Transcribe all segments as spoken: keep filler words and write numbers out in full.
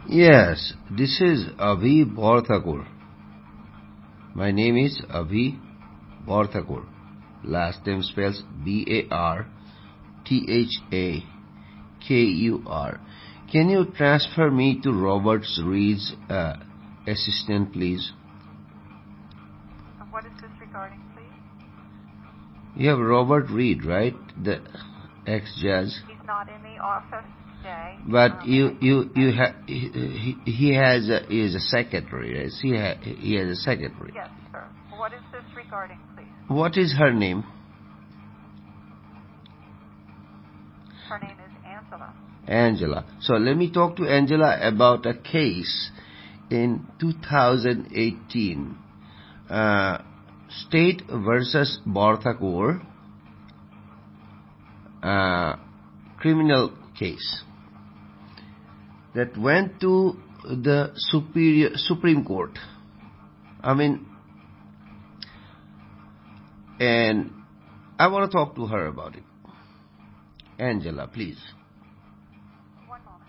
Yes, this is Avi Borthakur. My name is Avi Borthakur. Last name spells B A R T H A K U R. Can you transfer me to Robert Reed's uh, assistant, please? What is this regarding, please? You have Robert Reed, right? The ex-judge. He's not in the office today. But um, you, you, you ha- he, he has a, he is a secretary, right? He, ha- he has a secretary. Yes, sir. What is this regarding, please? What is her name? Her name is Angela. Angela. So let me talk to Angela about a case in two thousand eighteen. Uh, State versus Borthakur, uh, criminal case that went to the superior Supreme Court. I mean, and I want to talk to her about it. Angela, please. One moment.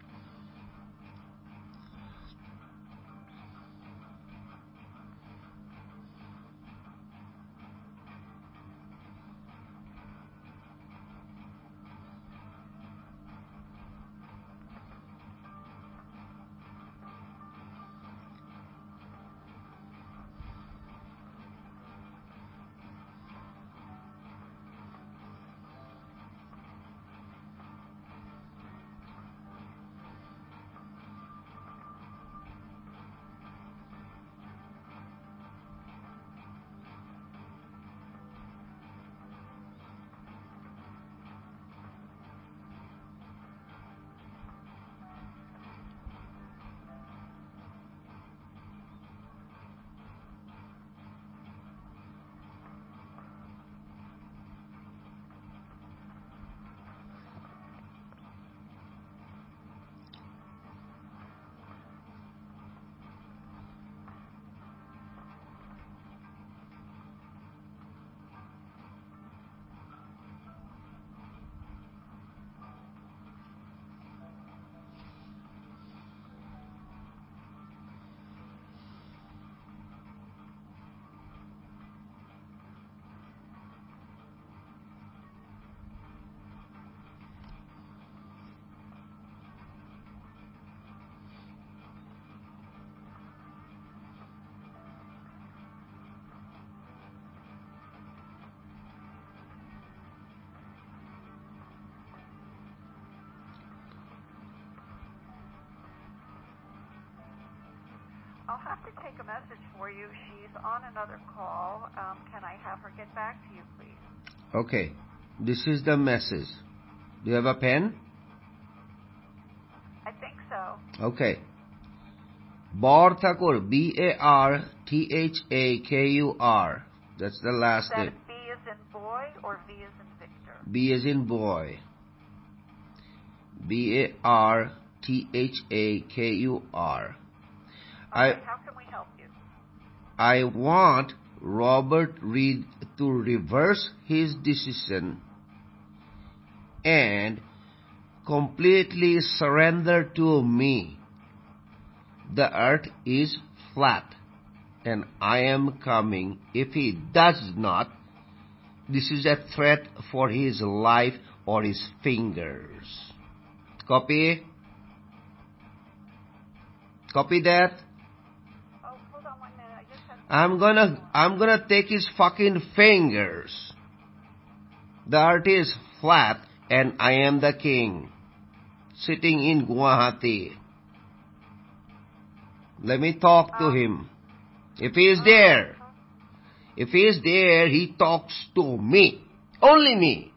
I'll have to take a message for you. She's on another call. Um, can I have her get back to you, please? Okay. This is the message. Do you have a pen? I think so. Okay. Borthakur, B A R T H A K U R. That's the last Is that name. B as in boy or V as in Victor? B as in boy. B A R T H A K U R. Okay, how can we help you? I want Robert Reed to reverse his decision and completely surrender to me. The earth is flat and I am coming. If he does not, this is a threat for his life or his fingers. Copy? Copy that? Oh, hold on one minute. I just have to... I'm gonna, I'm gonna take his fucking fingers. The earth is flat and I am the king. Sitting in Guwahati. Let me talk to Um, him. If he is there, if he is there, he talks to me. Only me.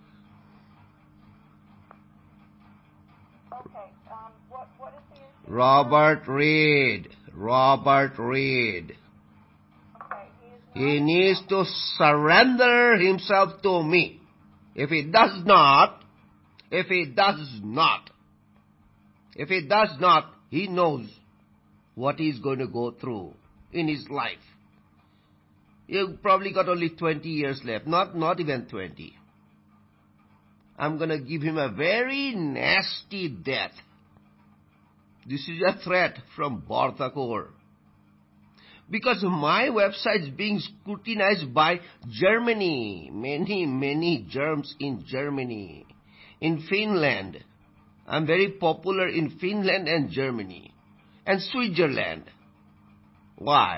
Okay, um, what, what is the issue? Robert Reed. Robert Reed. Okay, he is not... He needs to surrender himself to me. If he does not, if he does not, if he does not, he knows what he's going to go through in his life. You've probably got only twenty years left, not, not even twenty. I'm going to give him a very nasty death. This is a threat from Barthakor. Because my website is being scrutinized by Germany. Many, many germs in Germany. In Finland. I'm very popular in Finland and Germany. And Switzerland. Why?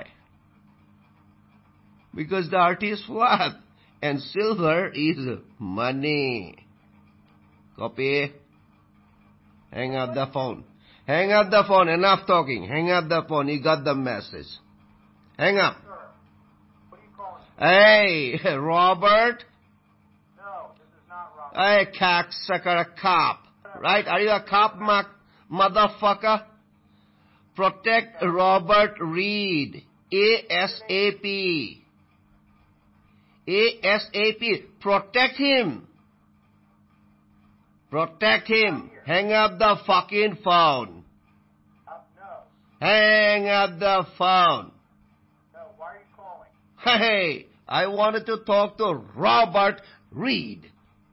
Because the earth is flat. And silver is money. Copy. Hang up the phone. Hang up the phone. Enough talking. Hang up the phone. You got the message. Hang up. Sir, what are you calling? Hey, Robert. No, this is not Robert. Hey, cocksucker, a cop. Right? Are you a cop, ma- motherfucker? Protect Robert Reed. ASAP. ASAP. Protect him. Protect him. Hang up the fucking phone. Uh, no. Hang up the phone. No, why are you calling? Hey, I wanted to talk to Robert Reed.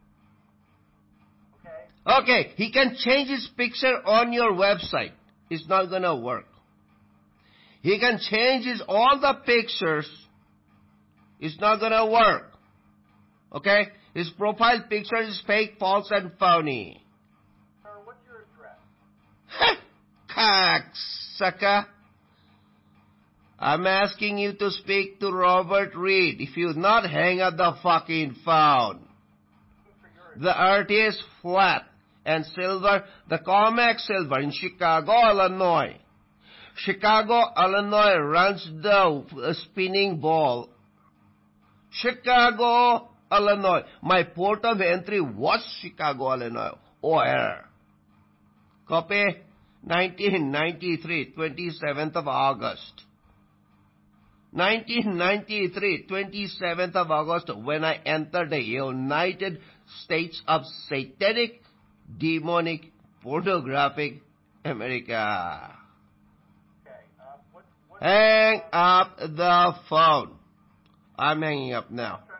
Okay. Okay, he can change his picture on your website. It's not gonna work. He can change his all the pictures. It's not gonna work. Okay? His profile picture is fake, false, and phony. Sir, what's your address? Cocksucker. I'm asking you to speak to Robert Reed. If you not, hang up the fucking phone. The earth is flat. And silver, the COMEX silver in Chicago, Illinois. Chicago, Illinois runs the spinning ball. Chicago, Illinois. My port of entry was Chicago, Illinois. Where? Copy? nineteen ninety-three, twenty-seventh of August. nineteen ninety-three, twenty-seventh of August, when I entered the United States of Satanic, Demonic, Pornographic America. Okay. Uh, what, what, Hang up the phone. I'm hanging up now.